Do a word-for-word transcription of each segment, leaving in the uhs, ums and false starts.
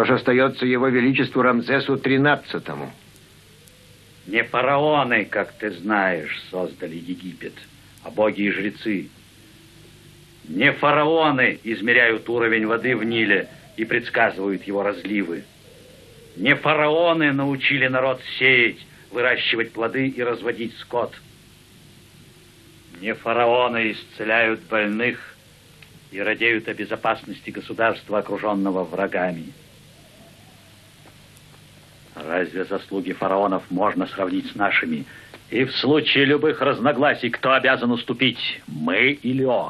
Что же остается его величеству Рамзесу тринадцатому? Не фараоны, как ты знаешь, создали Египет, а боги и жрецы. Не фараоны измеряют уровень воды в Ниле и предсказывают его разливы. Не фараоны научили народ сеять, выращивать плоды и разводить скот. Не фараоны исцеляют больных и радеют о безопасности государства, окруженного врагами. Разве заслуги фараонов можно сравнить с нашими? И в случае любых разногласий, кто обязан уступить, мы или он?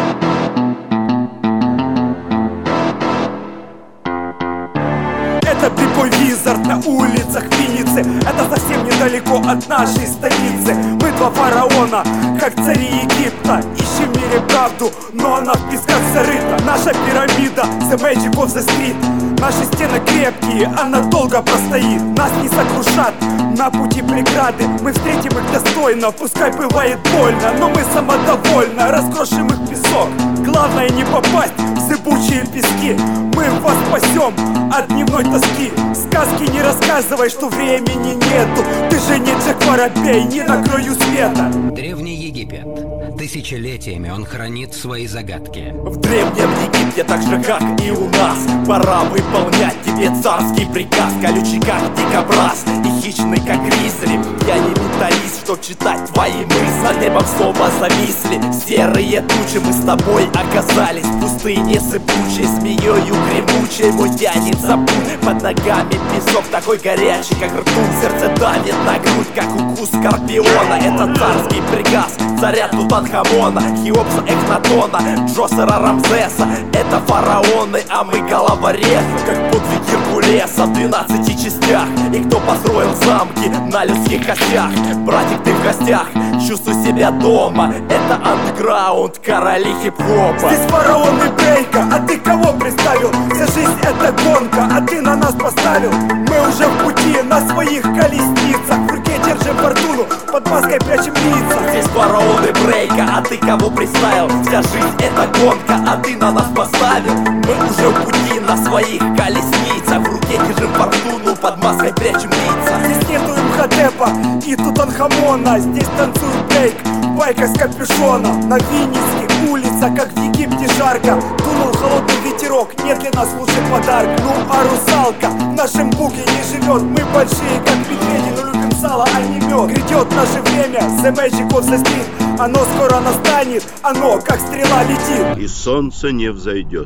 Это Бибой Визард на улицах Винницы. Это совсем недалеко от нашей столицы. Мы два фараона, как цари Египта. Ищем в мире правду, но она в песках зарыта. Наша пирамида, the magic of the street. Наши стены крепкие, она долго простоит. Нас не сокрушат на пути преграды. Мы встретим их достойно, пускай бывает больно, но мы самодовольно раскрошим их в песок. Главное не попасть в зыбучие пески. Мы вас спасем от дневной тоски. Сказки не рассказывай, что времени нету. Ты же не Джек Воробей, не на краю света. Древний Египет. Тысячелетиями он хранит свои загадки. В древнем Египте, так же как и у нас, пора выполнять тебе царский приказ. Колючий как дикобраз и хищный как гризли. Я не менталист, чтоб читать твои мысли. Над небом снова зависли серые тучи. Мы с тобой оказались в пустыне сыпучей, змеёю гремучей мой тянется путь. Под ногами песок такой горячий, как ртуть. Сердце давит на грудь, как укус скорпиона. Это царский приказ царя Тутанхамона, Хеопса, Эхнатона, Джосера, Рамзеса. Это фараоны, а мы головорезы, как подвиг Геркулеса в двенадцати частях. И кто построил замки на людских костях? Братик, ты в гостях, чувствуй себя дома. Это андеграунд, короли хип-хопа. Здесь фараоны брейка, а ты кого представил? Вся жизнь это гонка, а ты на нас поставил. Мы уже в пути на своих колесницах. В руке держим фортуну, под маской прячем лица. Здесь фараоны брейка, а ты кого представил? Вся жизнь это гонка, а ты на нас поставил. Мы уже в пути на своих колесницах. В руке держим фортуну, под маской прячем лица. Здесь нету Имхотепа и Тутанхамона. Здесь танцует брейк в байках с капюшоном. На винницких улицах, как в Египте жарко, дунул холодный ветерок, нет для нас лучше подарок. Ну а русалка в нашем буге не живет. Мы большие как медведи, но любим сало, а не мед. Грядет наше время, the magic of the street. Оно скоро настанет, оно как стрела летит. И солнце не взойдет,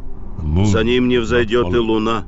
за ним не взойдет и луна.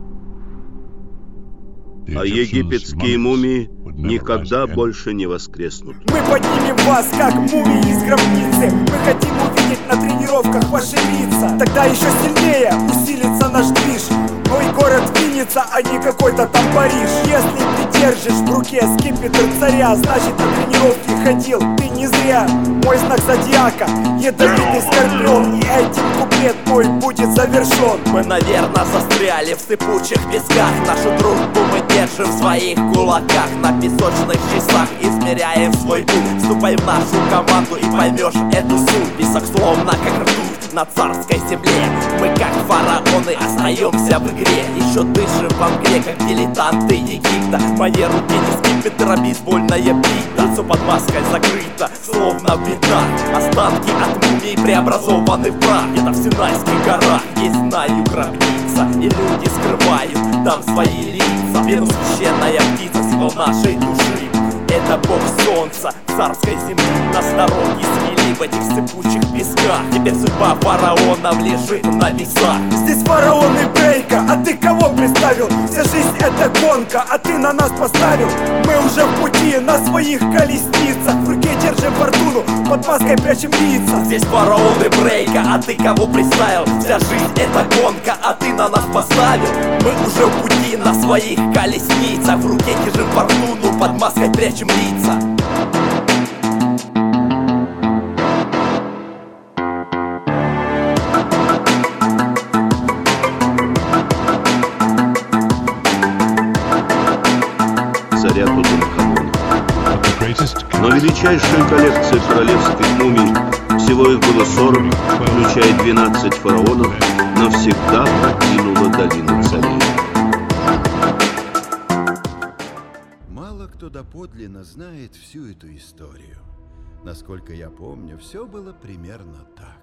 А египетские мумии никогда больше не воскреснут. Мы поднимем вас, как мумии из гробницы. Мы хотим увидеть на тренировках ваши лица. Тогда еще сильнее усилится наш движ. Мой город Винница, а не какой-то там Париж. Если ты держишь в руке скипетр царя, значит на тренировке ходил ты не зря. Мой знак зодиака, ядовитый скорпион. И этим куплет мой будет завершен. Мы, наверное, застряли в сыпучих песках. Нашу дружбу мы держим в своих кулаках. На песочных часах измеряем свой путь. Вступай в нашу команду и поймешь эту суть. Песок словно как ртуть на царской земле. Мы как фараоны остаемся в игре. Еще дышим во мгле, как дилетанты Египта. Мои руки не скипетр, а бейсбольная бита. Лицо под маской закрыто, словно в бинтах. Останки от мумий преобразованы в прах. Где-то в Синайских горах есть, знаю, гробница. И люди скрывают там свои лица. Венус священная птица, символ нашей души. Это бог солнца, царской земли. Нас дороги свели в этих сыпучих песках. Теперь судьба фараонов лежит на весах. Здесь фараоны брейка, а ты кого представил? Вся жизнь это гонка, а ты на нас поставил. Мы уже в пути на своих колесницах. В руке держим фортуну, под маской прячем лица. Здесь фараоны брейка, а ты кого представил? Вся жизнь это гонка, а ты на нас поставил. Мы уже в пути на своих колесницах. В руке держим фортуну, под маской прячем лица. Царя Тутанхамона. Но величайшая коллекция королевских мумий, всего их было сорок, включая двенадцать фараонов, навсегда покинула долину царей. кто доподлинно знает всю эту историю. Насколько я помню, все было примерно так.